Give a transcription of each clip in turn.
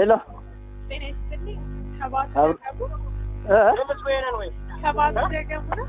ሄሎ ጤና ይስጥልኝ። ከባቱ ደገሙ ነው።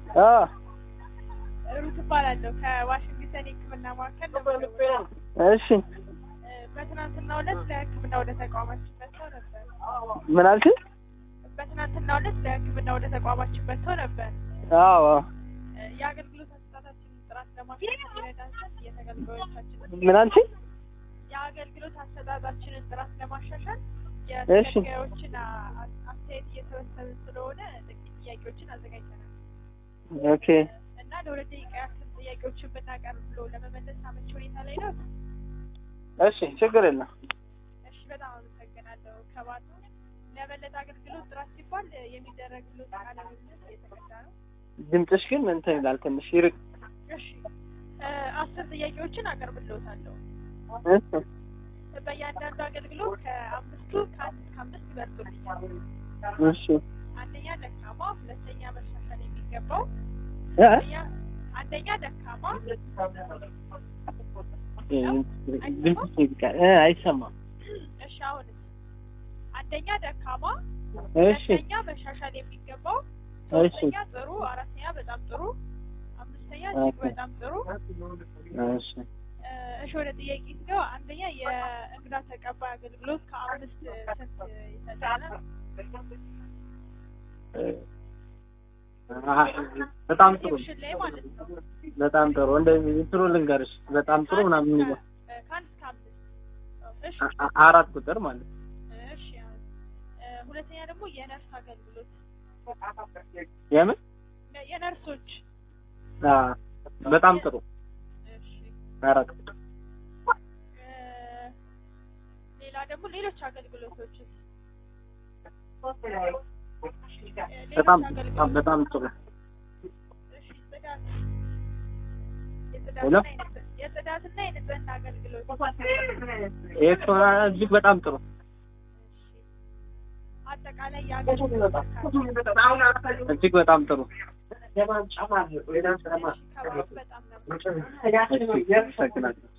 ሩት እባላለሁ ከዋሽንግተን ሕክምና ማዕከል ነው። እሺ በትናንትናው ዕለት ለሕክምና ወደ ተቋማችን መጥተው ነበር። ምን አልሽ? በትናንትናው ዕለት ለሕክምና ወደ ተቋማችን መጥተው ነበር። አዎ የአገልግሎት አሰጣጣችንን ጥራት ለማሻሻል ይረዳን ዘንድ የተገልጋዮቻችንን ምን አልሽ? የአገልግሎት አሰጣጣችንን ጥራት ለማሻሻል የተገልጋዮችን አስተያየት እየሰበሰብን ስለሆነ ጥቂት ጥያቄዎችን አዘጋጅተናል። ኦኬ እና ለሁለት ደቂቃ ያክል ጥያቄዎችን ብናቀርብ ብሎ ለመመለስ አመቺ ሁኔታ ላይ ነው? እሺ ችግር የለም። እሺ በጣም አመሰግናለሁ። ከባቱ ለበለጠ አገልግሎት ጥራት ሲባል የሚደረግልዎት ቃለ ምልልስ እየተቀዳ ነው። ድምፅሽ ግን እንትን ይላል ትንሽ ይርቅ። እሺ 10 ጥያቄዎችን አቀርብልዎታለሁ። እሺ በእያንዳንዱ አገልግሎት ከአምስቱ ከአምስት ይበልጡልኛል። እሺ አንደኛ ደካማ፣ ሁለተኛ መሻሻል የሚገባው፣ አንደኛ ደካማ ድምፅሽ ይርቃል አይሰማም። እሺ አሁን አንደኛ ደካማ፣ እሺ ሁለተኛ መሻሻል የሚገባው፣ ሶስተኛ ጥሩ፣ አራተኛ በጣም ጥሩ፣ አምስተኛ እጅግ በጣም ጥሩ። እሺ እሺ ወደ ጥያቄ ሲገባ አንደኛ የእንግዳ ተቀባይ አገልግሎት ከአምስት ስንት ይሰጣል? በጣም ጥሩ ላይ ማለት ነው። በጣም ጥሩ እንደዚህ ጥሩ ልንገርሽ በጣም ጥሩ ምናምን የሚለው ከአንድ እስከ አምስት። እሺ 4 ቁጥር ማለት ነው። እሺ ሁለተኛ ደግሞ የነርስ አገልግሎት የምን የነርሶች በጣም ጥሩ 4 ቁጥር። ሌላ ደግሞ ሌሎች አገልግሎቶች በጣም ጥሩ። እሺ የጽዳትና የንጽህና አገልግሎት እጅግ በጣም ጥሩ። አጠቃላይ የአገልግሎት እጅግ በጣም ጥሩ። በጣም ነው።